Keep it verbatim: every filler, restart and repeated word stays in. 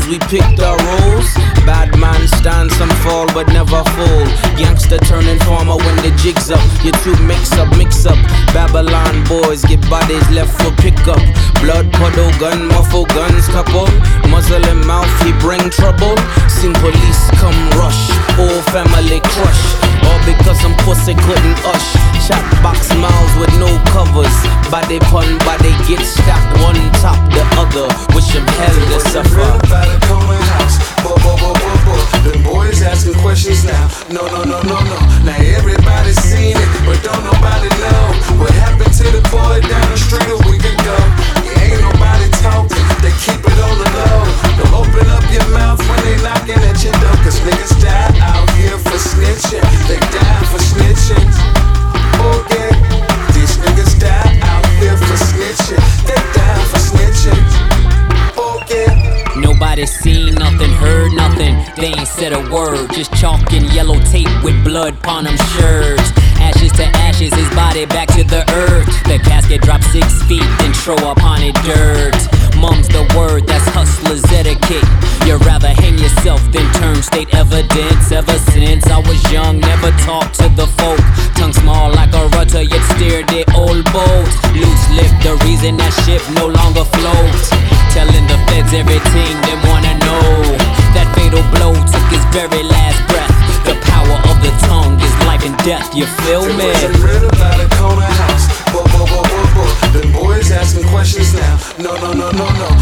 we picked our roles. Bad man stand, some fall but never fold. Gangster turning farmer when the jig's up. You two mix up, mix up. Babylon boys get bodies left for pickup. Blood puddle, gun muffle, guns couple. Muzzle in mouth, he bring trouble. Seen police come rush, whole family crush. All because some pussy couldn't ush. Chat box mouths with no covers. Body pun, body get stacked one top the other. Wish him hell to suffer. Them boys asking questions now. No, no, no, no, no. Now everybody's seen it, but don't nobody know what happened to the boy down the street a week ago. Yeah, ain't nobody talking, they keep it on the low. Don't open up your mouth when they knocking at your door, cause niggas die out here for snitching. They die for snitching. Oh yeah, these niggas die out here for snitching. They die for snitching. Oh yeah. Nobody seen nothing, heard nothing. They ain't said a word. Just chalk and yellow tape with blood upon them shirts. Ashes to ashes, his body back to the earth. The casket dropped six feet, then throw upon it dirt. Mum's the word, that's hustler's etiquette. You'd rather hang yourself than turn state evidence. Ever since I was young, never talked to the folk. Tongue small like a rudder, yet steered the old boat. Loose lip, the reason that ship no longer floats. Telling the feds everything they wanna know. That fatal blow took his very last breath. The power of the tongue is life and death, you feel me? There was a riddle by the corner house. Whoa, whoa, whoa, whoa, whoa. Them boys asking questions now. No, no, no, no, no.